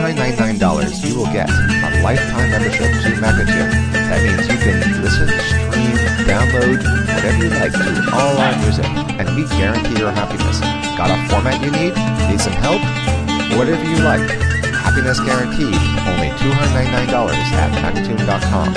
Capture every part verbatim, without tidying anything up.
hundred ninety-nine dollars, you will get a lifetime membership to Magnatune. That means you can listen, stream, download, whatever you like to all our music, and we guarantee your happiness. Got a format you need? Need some help? Whatever you like. Happiness guaranteed. Only two hundred ninety-nine dollars at Magnatune dot com.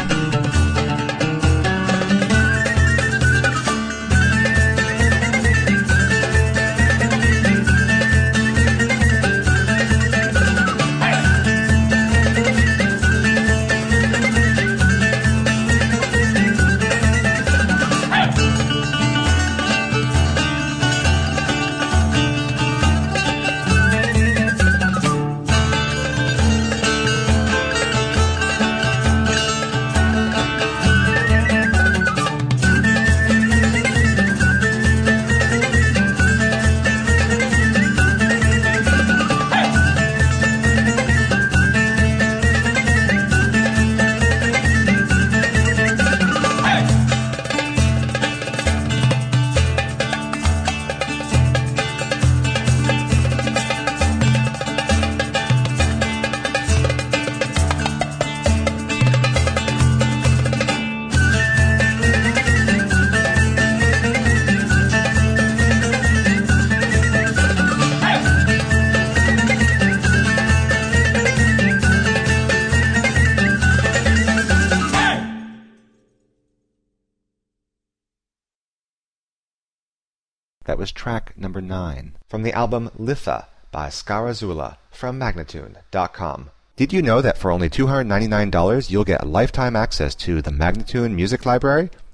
That was track number nine from the album Litha by Scarazula from Magnatune dot com. Did you know that for only two hundred ninety-nine dollars you'll get lifetime access to the Magnatune Music Library?